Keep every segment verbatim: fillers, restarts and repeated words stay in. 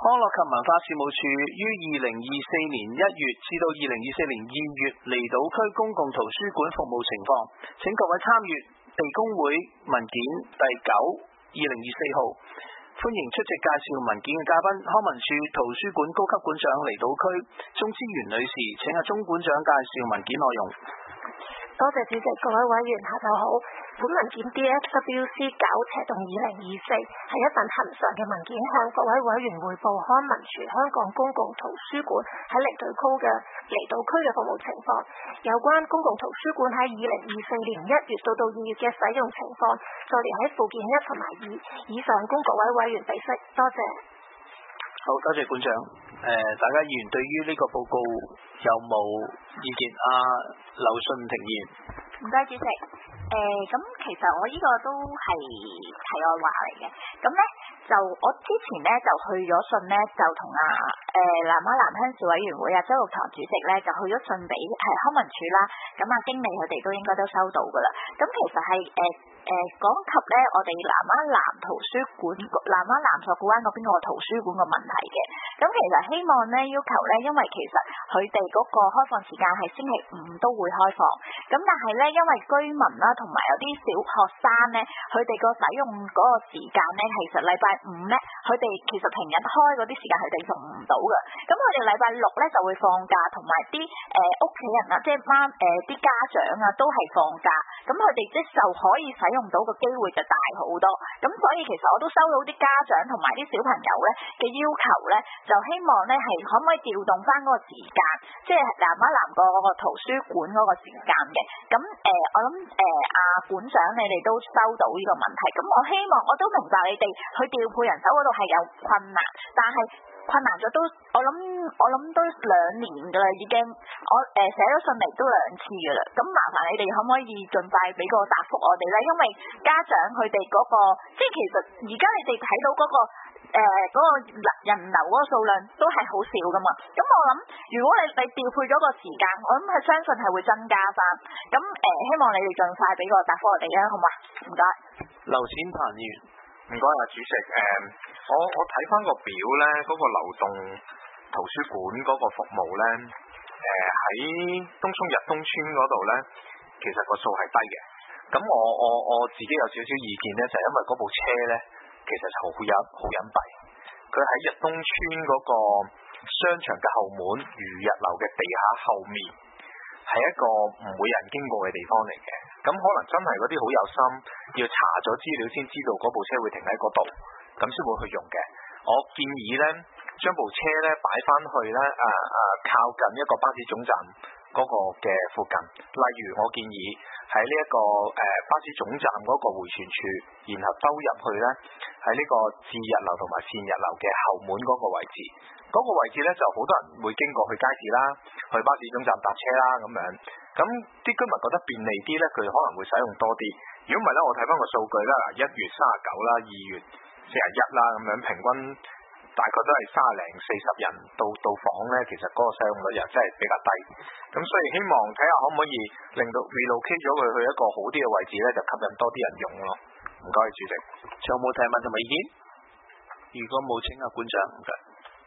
樂及文化事務署於二零二四年一月至到二零二四年二月離島區公共圖書館服務情況，請各位參閱地公會文件第九二零二四號。歡迎出席介紹文件嘅嘉賓，康文署圖書館高級館長離島區鍾之源女士，請阿鍾館長介紹文件內容。 多謝主席，各位委員下晝好。本文件 D F W C 九斜槓二零二四係一份恆常嘅文件，向各位委員匯報康文署香港公共圖書館喺離島區嘅離島區嘅服務情況。有關公共圖書館喺二零二四年一月到到二月嘅使用情況，再列喺附件一同埋二。以上供各位委員備悉，多謝。 好，多謝館長。誒、呃，大家議員對於呢個報告有冇意見？啊，劉信庭議員。 唔該，主席。誒、呃，咁其實我呢個都係題外話嚟嘅。咁咧就我之前咧就去咗信咧，就同啊誒南丫南鄉事委員會啊周玉堂主席咧就去咗信俾係康文署啦。咁啊經理佢哋都應該都收到噶啦。咁其實係誒。呃誒講及咧，我哋南丫南圖書館、南丫南索罟灣嗰邊個圖書館嘅問題嘅，咁其實希望咧要求咧，因為其實佢哋嗰個開放時間係星期五都會開放，咁但係咧因為居民啦同埋有啲小學生咧，佢哋個使用嗰個時間咧，其實禮拜五咧，佢哋其實平日開嗰啲時間佢哋用唔到嘅，咁佢哋禮拜六咧就會放假，同埋啲誒屋企人啊，即係媽誒啲家長啊都係放假，咁佢哋即就可以使用用到個機會就大好多，咁所以其實我都收到啲家長同埋啲小朋友咧嘅要求咧，就希望咧係可唔可以調動翻嗰個時間，即係南丫南個個圖書館嗰個時間嘅。咁誒、呃，我諗誒阿館長你哋都收到呢個問題，咁我希望我都明白你哋去調配人手嗰度係有困難，但係困難咗都我諗我諗都兩年噶啦已經，我誒寫咗信嚟都兩次噶啦，咁麻煩你哋可唔可以盡快俾個答覆我哋咧？因為家長佢哋嗰個即係其實而家你哋睇到嗰、嗰個誒嗰、呃嗰個人流嗰個數量都係好少噶嘛，咁我諗如果你你調配咗個時間，我諗係相信係會增加翻，咁誒、呃、希望你哋盡快俾個答覆我哋啦，好嘛？唔該。 劉展鵬議員。 唔該啊，主席。誒、嗯，我我睇翻個表咧，嗰、那個流動圖書館嗰個服務咧，誒、呃、喺東涌日東村嗰度咧，其實個數係低嘅。咁我我我自己有少少意見咧，就係、因為嗰部車咧，其實就好隱好隱蔽。佢喺日東村嗰個商場嘅後門，如日樓嘅地下後面，係一個唔會有人經過嘅地方嚟嘅。咁可能真係嗰啲好有心，要查咗資料先知道嗰部車會停喺嗰度，咁先會去用嘅。我建議呢，將部車呢擺翻去呢，誒、呃、誒、呃、靠近一個巴士總站嗰個嘅附近。例如我建議喺呢一個誒、呃、巴士總站嗰個迴旋處，然後兜入去呢，喺呢個至日樓同埋善日樓嘅後門嗰個位置。嗰、那個位置呢，就好多人會經過去街市啦，去巴士總站搭車啦咁樣。咁啲居民覺得便利啲呢，佢可能會使用多啲。如果唔係呢，我睇翻個數據啦，一月三十九啦，二月四十一啦，咁樣平均大概都係三十零四十人到到訪呢，其實嗰個使用率又真係比較低。咁所以希望睇下可唔可以令到 relocate 咗佢去一個好啲嘅位置呢，就吸引多啲人用咯。唔該，主席。 仲有冇提問同埋意見？如果冇，請阿館長。唔該。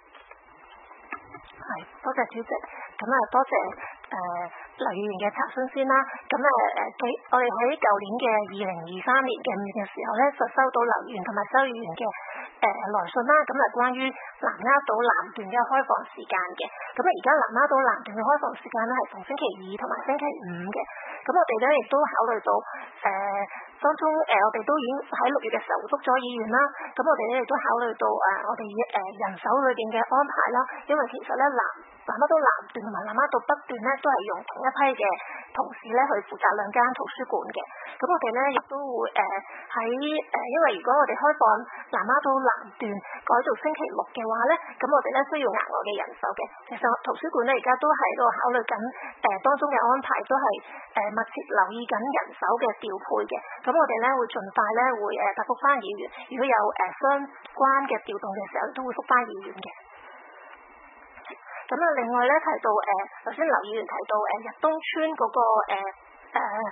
係，多謝主席。咁啊，多謝誒劉議員嘅查詢先啦。咁誒誒，我哋喺舊年嘅二零二三年嘅五月嘅時候咧，就收到劉議員同埋周議員嘅誒來信啦。咁啊，關於南丫島南段嘅開放時間嘅。咁啊，而家南丫島南段嘅開放時間咧係逢星期二同埋星期五嘅。咁我哋咧亦都考慮到誒、呃、當中誒、呃、我哋都已經喺六月嘅時候覆咗議員啦。咁我哋咧亦都考慮到誒、呃、我哋誒、呃、人手裏邊嘅安排啦。因為其實咧南南丫島南段同埋南丫島北段咧都係用同一批嘅同事咧去負責兩間圖書館嘅。咁我哋咧亦都會誒喺誒，因為如果我哋開放南丫島南段改做星期六嘅話咧，咁我哋咧需要額外嘅人手嘅。其實圖書館咧而家都喺度考慮緊誒當中嘅安排，都係誒密切留意緊人手嘅調配嘅。咁我哋咧會盡快咧會誒答覆翻議員，如果有誒相關嘅調動嘅時候，都會覆翻議員嘅。咁啊，另外咧提到誒，頭先劉議員提到誒日東村嗰個誒誒嗰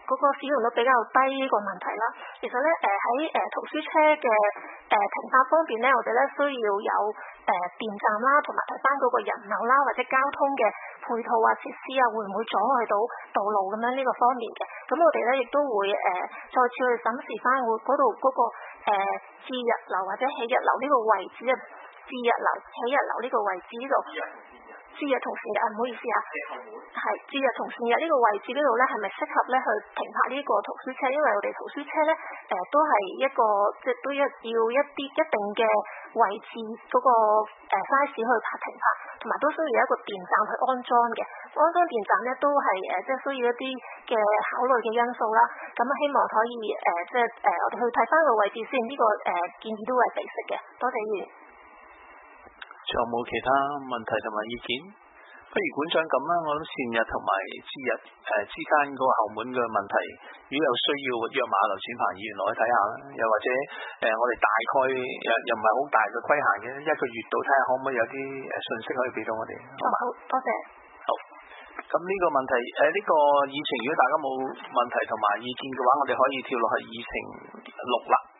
嗰個使用率比較低呢個問題啦。其實咧誒喺誒圖書車嘅誒停泊方面咧，我哋咧需要有誒電站啦，同埋睇翻嗰個人流啦，或者交通嘅配套啊、設施啊，會唔會阻礙到道路咁樣呢個方面嘅？咁我哋咧亦都會誒、呃、再次去審視翻會嗰度嗰個誒置日樓或者起日樓呢個位置啊，置日樓起日樓呢個位置呢度。置日同善日啊，唔好意思啊，係置日同善日呢個位置呢度咧，係咪適合咧去停泊呢個圖書車？因為我哋圖書車咧，誒、呃、都係一個即係都一要一啲一定嘅位置嗰、那個誒 size 去泊停泊，同埋都需要有一個電站去安裝嘅。安裝電站咧都係誒即係需要一啲嘅考慮嘅因素啦。咁啊，希望可以誒、呃、即係誒、呃、我哋去睇翻個位置先，呢、這個誒、呃、建議都係備悉嘅。多謝議員。 仲有冇其他問題同埋意見？不如館長咁啦，我諗善日同埋置日誒之間嗰個後門嘅問題，如果有需要約馬劉展鵬議員落去睇下啦，又或者誒、呃、我哋大概又又唔係好大嘅規限嘅，一個月度睇下可唔可以有啲誒信息可以俾到我哋。 好，好多謝。 好，咁呢個問題誒呢、呃這個議程，如果大家冇問題同埋意見嘅話，我哋可以跳落去議程六啦。